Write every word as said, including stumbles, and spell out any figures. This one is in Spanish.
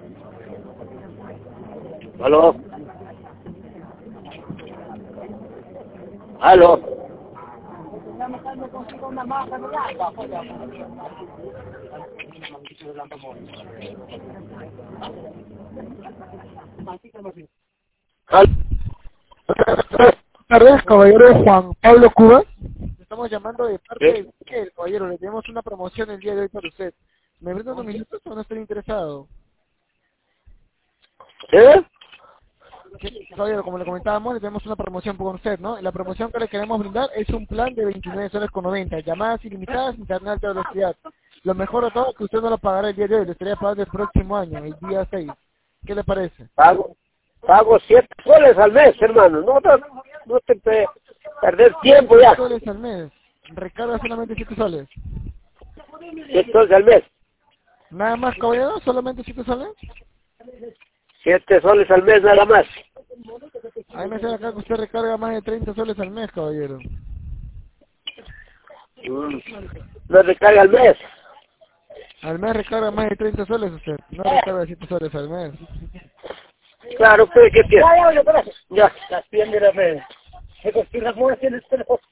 ¿Aló? ¿Aló? ¿Aló? Buenas tardes, caballero Juan Pablo Cuba. Estamos llamando de parte ¿Sí? de Miguel, caballero. Le tenemos una promoción el día de hoy para usted. ¿Me brinda unos minutos o no estoy interesado? ¿Eh? Sí, caballero, como le comentábamos, le tenemos una promoción por usted, ¿no? La promoción que le queremos brindar es un plan de veintinueve soles con noventa, llamadas ilimitadas, internet de alta velocidad. Lo mejor de todo es que usted no lo pagará el día de hoy, lo estaría pagando el próximo año, el día seis. ¿Qué le parece? Pago, pago siete soles al mes, hermano. No, no, no te pe- perder tiempo siete ya. soles al mes. Recarga solamente siete soles. Siete soles al mes. ¿Nada más, caballero? ¿Solamente siete soles? Siete soles al mes nada más. A mí me sale acá que usted recarga más de treinta soles al mes, caballero. Mm. No recarga al mes. Al mes recarga más de treinta soles usted. No recarga siete soles al mes. Claro, pues, ¿qué tiene? Ya, ya. Las piernas, me. Se construyen las muelas en el teléfono.